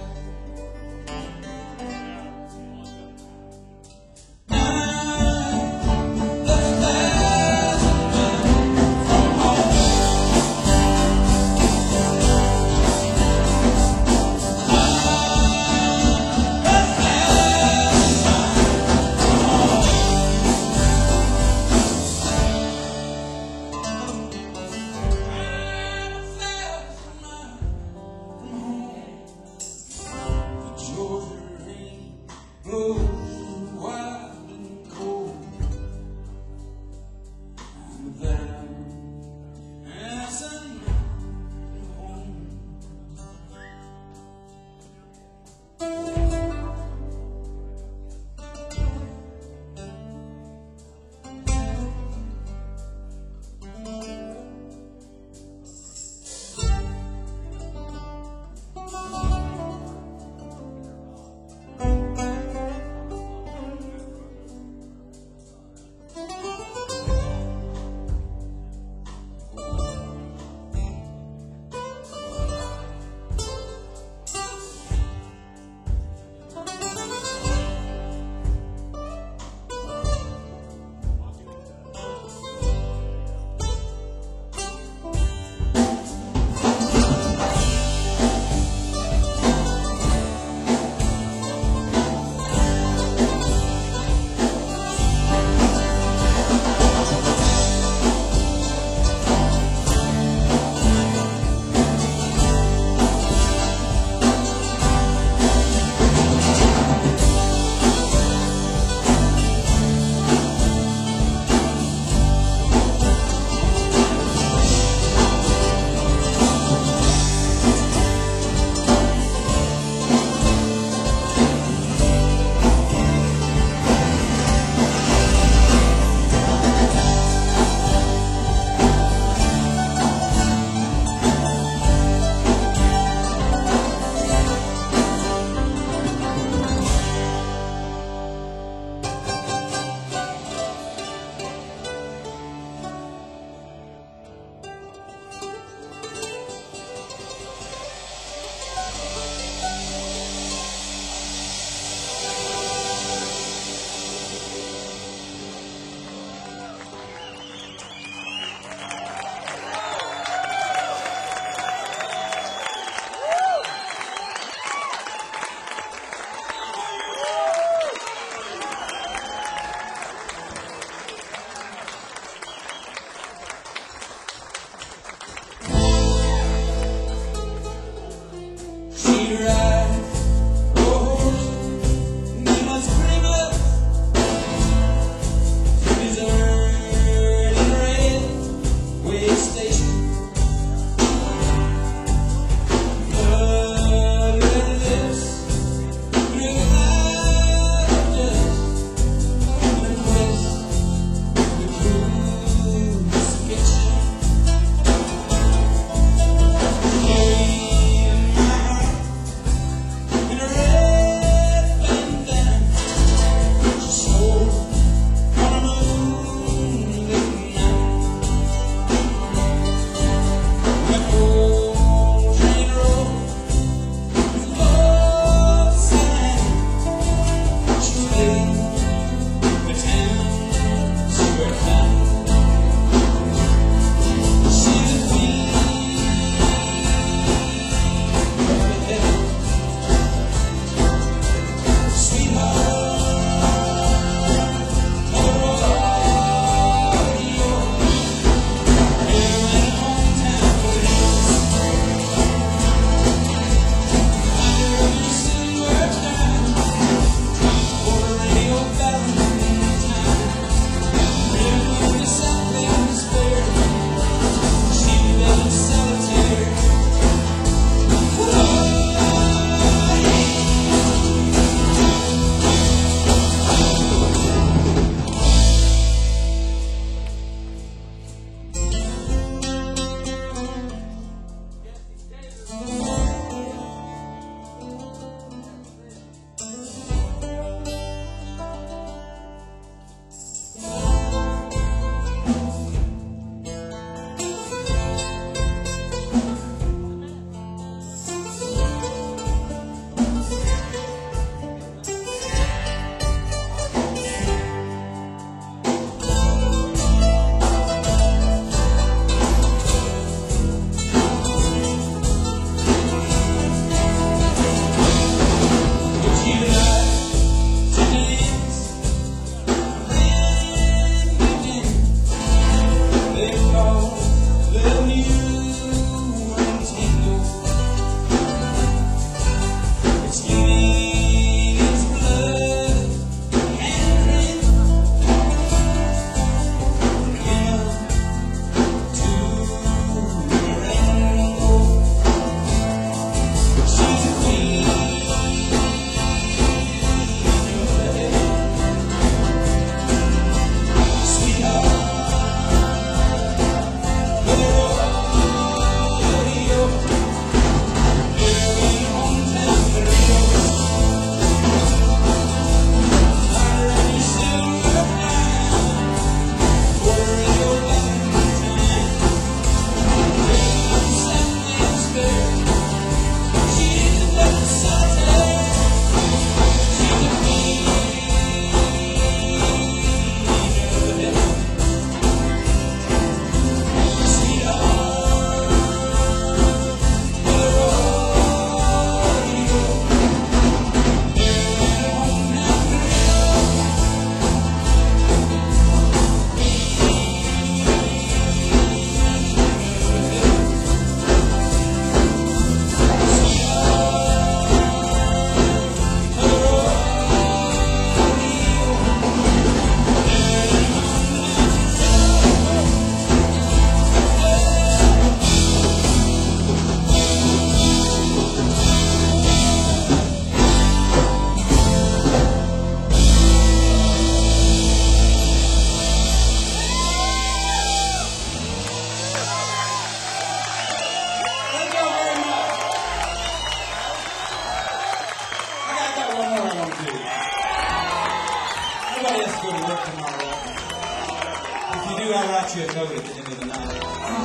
Nobody has to go to work tomorrow, right? If you do, I'll write you a note at the end of the night.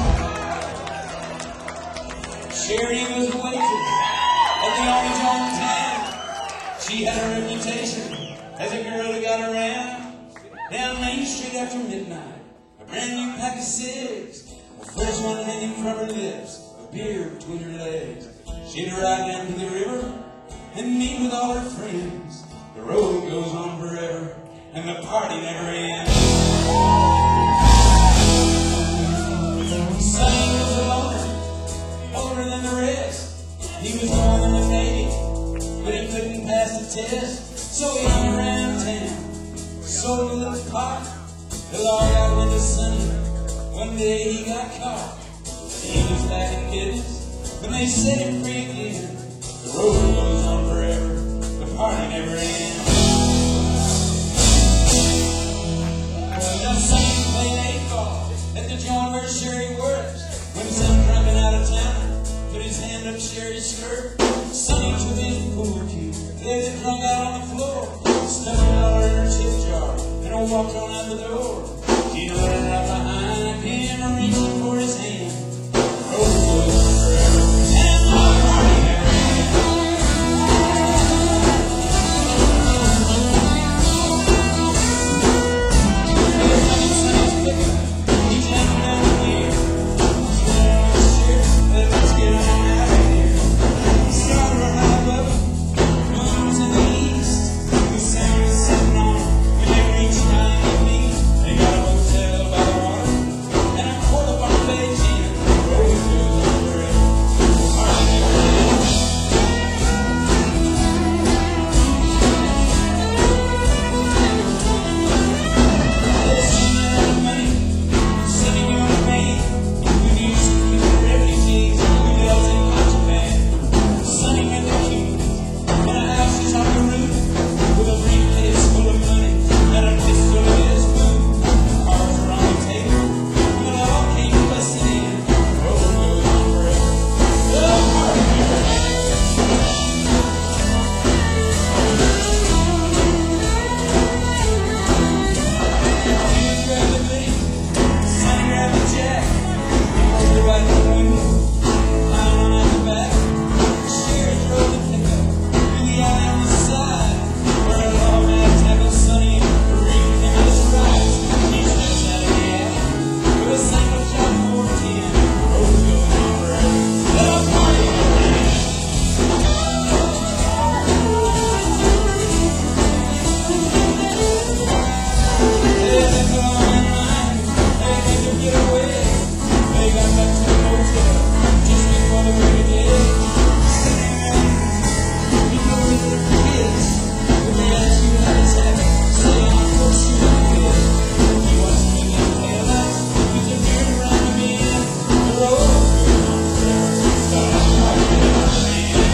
Sherry was a waitress at the only joint in town. She had a reputation as a girl who got around. Down Main Street after midnight, a brand new pack of cigs, the first one hanging from her lips, a beer between her legs. She'd ride down to the river and meet with all her friends. The road goes on forever and the party never ends. Sonny was a loner, older than the rest. He was born in the Navy, but he couldn't pass the test, so he hung around town. Sold a little pot, the law got into Sonny. One day he got caught. He was back in business when they set him free again. The road goes on forever, the party never ends. Now Sonny played 8-ball at the joint where Sherry works. When some drunken out of town put his hand up Sherry's skirt, Sonny took his pool cue, laid it drunk out on the floor, stuck $1 in her tip jar, and I walked on out the door. She nodded right behind him, reaching for his hand. The road goes on forever, and the party never ends. Sonny's picking, he's hanging down here. He's got on his shirt, let's get on out of here. He started right above him, moving to the east. The sun was setting on him when they reached Miami. They got a hotel by the water and a quarter bar Beijing. The road goes on forever, the party never ends. There's some man of money sitting on a man who used to keep the refugees who dealt in contraband. Sonny met the king in a house on the roof with a briefcase full of money and a pistol in his boot. Cards were on the table when it all came busting in. The road goes on forever, the party never ends. He grabbed the thing, Sonny grabbed the jack, he pulled it right through the window, climbed on out the back. Sherry drove the pickup through the alley on the side, where a lawman tackled Sonny and reeked him of his rights. He steps out of the alley with a single shot 410. The road goes on forever, the party never ends. They left her on in line, they had to get away. They got back to the motel just before the break of day. Sitting there, he looked at the kids with the attitude of his habit, saying, "I'm for sure good." He watched me in the taillights with the beard around the bend. The road goes on forever, the party never ends.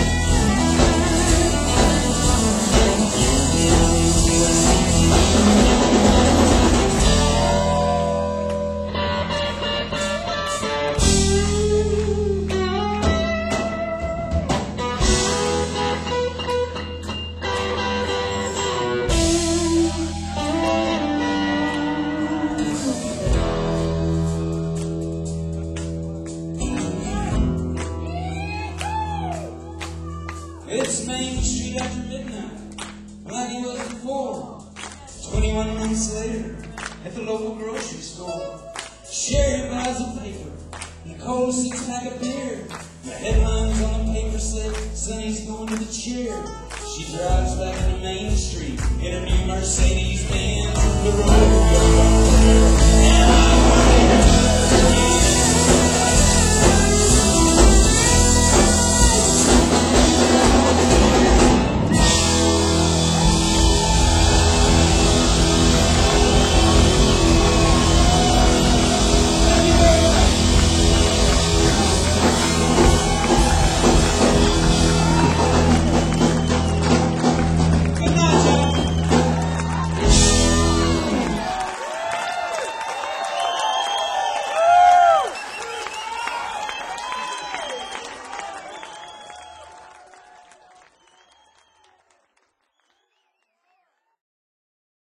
It's Main Street after midnight, like it was before. 21 months later, at the local grocery store, Sherry buys a paper and a cold 6-pack of beer. The headlines on the paper say, Sonny's going to the chair. She drives back into Main Street in her new Mercedes-Benz. The road